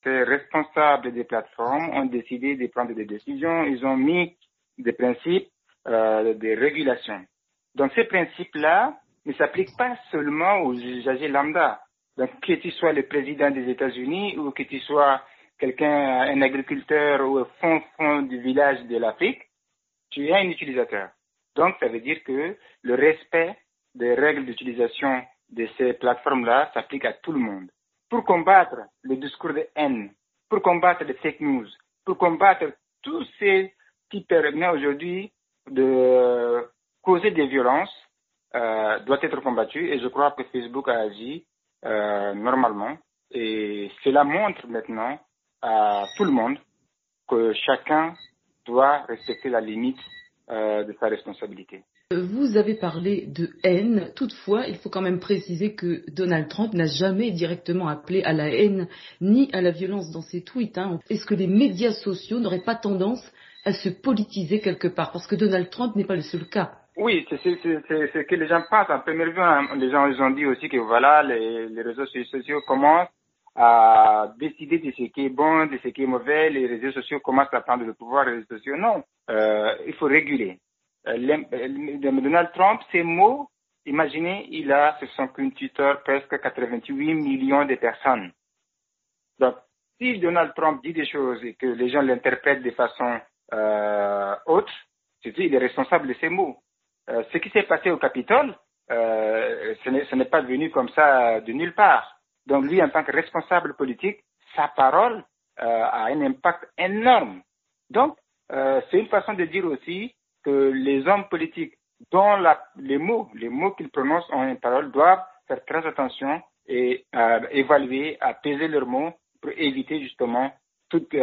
ces responsables des plateformes ont décidé de prendre des décisions. Ils ont mis des principes de régulation. Donc ces principes-là ne s'appliquent pas seulement aux usagers lambda. Donc que tu sois le président des États-Unis ou que tu sois quelqu'un, un agriculteur ou un fond du village de l'Afrique, tu es un utilisateur. Donc ça veut dire que le respect des règles d'utilisation de ces plateformes-là s'applique à tout le monde. Pour combattre le discours de haine, pour combattre les fake news, pour combattre tous ces qui permettent aujourd'hui de causer des violences, doit être combattu. Et je crois que Facebook a agi normalement. Et cela montre maintenant à tout le monde que chacun doit respecter la limite de sa responsabilité. Vous avez parlé de haine. Toutefois, il faut quand même préciser que Donald Trump n'a jamais directement appelé à la haine ni à la violence dans ses tweets. Est-ce que les médias sociaux n'auraient pas tendance à se politiser quelque part? Parce que Donald Trump n'est pas le seul cas. Oui, c'est ce que les gens pensent en première vue. Les gens ils ont dit aussi que voilà, les réseaux sociaux commencent à décider de ce qui est bon, de ce qui est mauvais. Les réseaux sociaux commencent à prendre le pouvoir. Les réseaux sociaux, non. Il faut réguler. Donald Trump, ces mots, imaginez, il a sur son compte Twitter presque 88 millions de personnes. Donc, si Donald Trump dit des choses et que les gens l'interprètent de façon autre, c'est-à-dire il est responsable de ces mots. Ce qui s'est passé au Capitole, ce n'est pas venu comme ça de nulle part. Donc lui, en tant que responsable politique, sa parole a un impact énorme. Donc, c'est une façon de dire aussi que les hommes politiques dont les mots qu'ils prononcent ont une parole doivent faire très attention et évaluer, à peser leurs mots pour éviter justement toute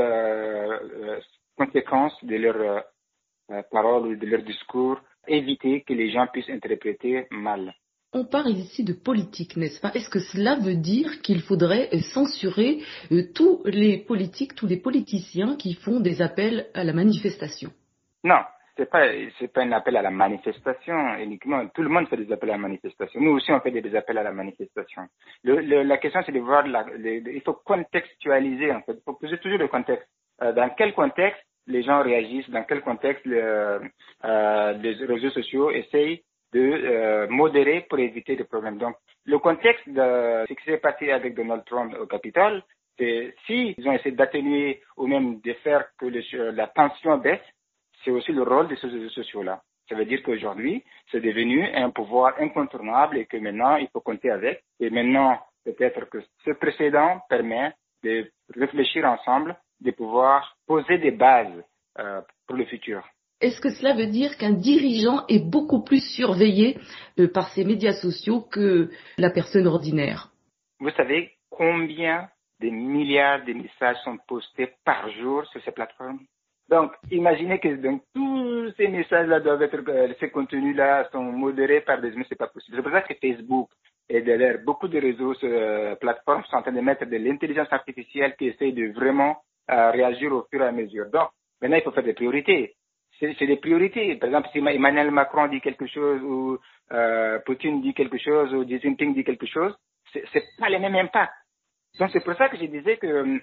conséquence de leurs paroles ou de leur discours, éviter que les gens puissent interpréter mal. On parle ici de politique, n'est-ce pas? Est-ce que cela veut dire qu'il faudrait censurer tous les politiques, tous les politiciens qui font des appels à la manifestation? Non, c'est pas un appel à la manifestation uniquement. Tout le monde fait des appels à la manifestation. Nous aussi, on fait des appels à la manifestation. La question, c'est de voir, il faut contextualiser, en fait. Il faut poser toujours le contexte. Dans quel contexte les gens réagissent, dans quel contexte les réseaux sociaux essayent de modérer pour éviter des problèmes. Donc, le contexte de ce qui s'est passé avec Donald Trump au Capitole, c'est s'ils ont essayé d'atténuer ou même de faire que la tension baisse, c'est aussi le rôle de ces réseaux sociaux-là. Ça veut dire qu'aujourd'hui, c'est devenu un pouvoir incontournable et que maintenant, il faut compter avec. Et maintenant, peut-être que ce précédent permet de réfléchir ensemble, de pouvoir poser des bases pour le futur. Est-ce que cela veut dire qu'un dirigeant est beaucoup plus surveillé par ces médias sociaux que la personne ordinaire? Vous savez combien de milliards de messages sont postés par jour sur ces plateformes? Donc, imaginez que tous ces messages-là doivent être, ces contenus-là sont modérés par des humains, c'est pas possible. C'est pour ça que Facebook et derrière beaucoup de réseaux, plateformes sont en train de mettre de l'intelligence artificielle qui essaie de vraiment réagir au fur et à mesure. Donc, maintenant, il faut faire des priorités. C'est des priorités. Par exemple, si Emmanuel Macron dit quelque chose ou Poutine dit quelque chose ou Xi Jinping dit quelque chose, c'est pas le même impact. Donc, c'est pour ça que je disais que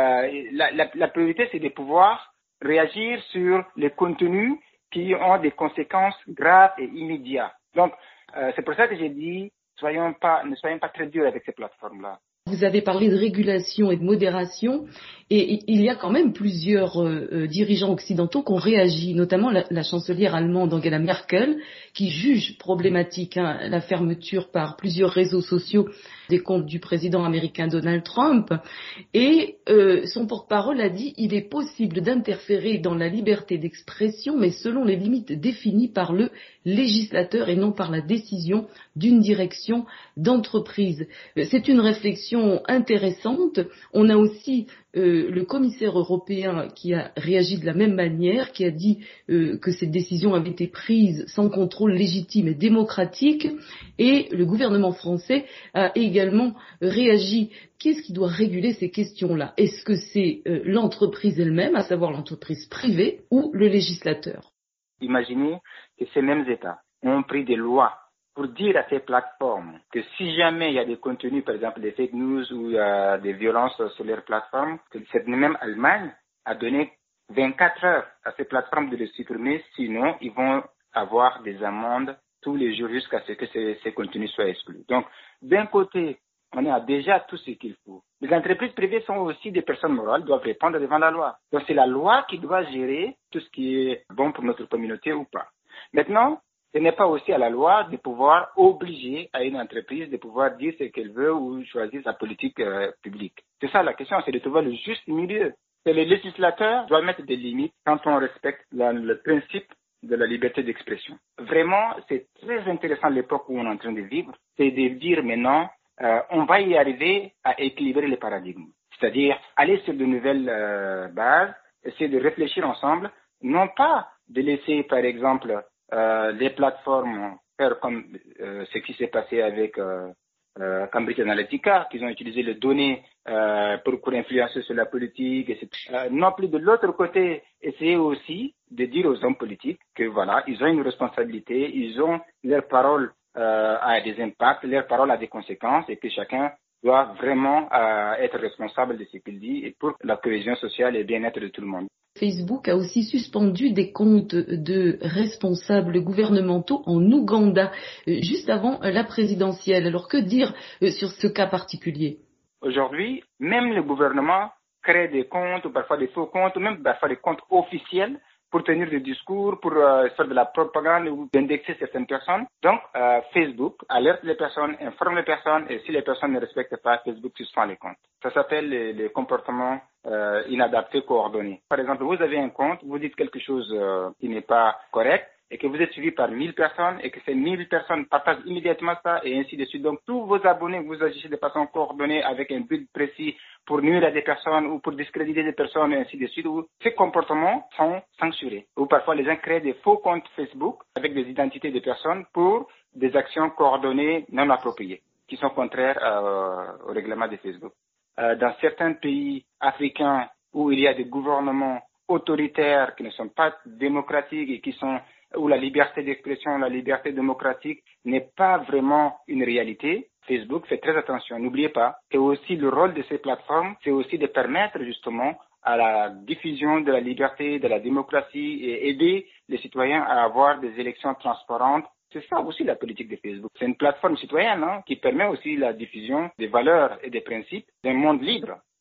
la priorité, c'est de pouvoir réagir sur les contenus qui ont des conséquences graves et immédiates. Donc, c'est pour ça que j'ai dit, ne soyons pas très durs avec ces plateformes-là. Vous avez parlé de régulation et de modération, et il y a quand même plusieurs dirigeants occidentaux qui ont réagi, notamment la chancelière allemande Angela Merkel, qui juge problématique la fermeture par plusieurs réseaux sociaux des comptes du président américain Donald Trump, et son porte-parole a dit il est possible d'interférer dans la liberté d'expression, mais selon les limites définies par le législateur et non par la décision d'une direction d'entreprise. C'est une réflexion intéressante. On a aussi le commissaire européen qui a réagi de la même manière, qui a dit que cette décision avait été prise sans contrôle légitime et démocratique, et le gouvernement français a également réagi. Qu'est-ce qui doit réguler ces questions-là? Est-ce que c'est l'entreprise elle-même, à savoir l'entreprise privée, ou le législateur? Imaginez que ces mêmes États ont pris des lois pour dire à ces plateformes que si jamais il y a des contenus, par exemple des fake news ou des violences sur leurs plateformes, que cette même Allemagne a donné 24 heures à ces plateformes de les supprimer, sinon ils vont avoir des amendes tous les jours jusqu'à ce que ces contenus soient exclus. Donc, d'un côté, on a déjà tout ce qu'il faut. Les entreprises privées sont aussi des personnes morales, doivent répondre devant la loi. Donc, c'est la loi qui doit gérer tout ce qui est bon pour notre communauté ou pas. Maintenant, ce n'est pas aussi à la loi de pouvoir obliger à une entreprise de pouvoir dire ce qu'elle veut ou choisir sa politique publique. C'est ça la question, c'est de trouver le juste milieu. Et les législateurs doivent mettre des limites quand on respecte le principe de la liberté d'expression. Vraiment, c'est très intéressant l'époque où on est en train de vivre, c'est de dire maintenant, on va y arriver à équilibrer les paradigmes. C'est-à-dire aller sur de nouvelles bases, essayer de réfléchir ensemble, non pas de laisser, par exemple, les plateformes faire comme ce qui s'est passé avec Cambridge Analytica, qu'ils ont utilisé les données pour influencer sur la politique, etc. Non plus de l'autre côté, essayer aussi de dire aux hommes politiques que voilà, ils ont une responsabilité, ils ont leur parole a des impacts, leur parole a des conséquences et que chacun doit vraiment être responsable de ce qu'il dit et pour la cohésion sociale et le bien-être de tout le monde. Facebook a aussi suspendu des comptes de responsables gouvernementaux en Ouganda, juste avant la présidentielle. Alors que dire sur ce cas particulier? Aujourd'hui, même le gouvernement crée des comptes, ou parfois des faux comptes, ou même parfois des comptes officiels pour tenir des discours, pour faire de la propagande ou d'indexer certaines personnes. Donc, Facebook alerte les personnes, informe les personnes, et si les personnes ne respectent pas, Facebook suspend les comptes. Ça s'appelle les comportements inadaptés coordonnés. Par exemple, vous avez un compte, vous dites quelque chose qui n'est pas correct, et que vous êtes suivi par 1000 personnes, et que ces 1000 personnes partagent immédiatement ça, et ainsi de suite. Donc, tous vos abonnés, vous agissez de façon coordonnée avec un but précis pour nuire à des personnes ou pour discréditer des personnes, et ainsi de suite. Ces comportements sont censurés. Ou parfois, les gens créent des faux comptes Facebook avec des identités de personnes pour des actions coordonnées non appropriées, qui sont contraires au règlement de Facebook. Dans certains pays africains où il y a des gouvernements autoritaires qui ne sont pas démocratiques et où la liberté d'expression, la liberté démocratique n'est pas vraiment une réalité, Facebook fait très attention. N'oubliez pas que aussi le rôle de ces plateformes, c'est aussi de permettre justement à la diffusion de la liberté, de la démocratie et aider les citoyens à avoir des élections transparentes. C'est ça aussi la politique de Facebook. C'est une plateforme citoyenne qui permet aussi la diffusion des valeurs et des principes d'un monde libre.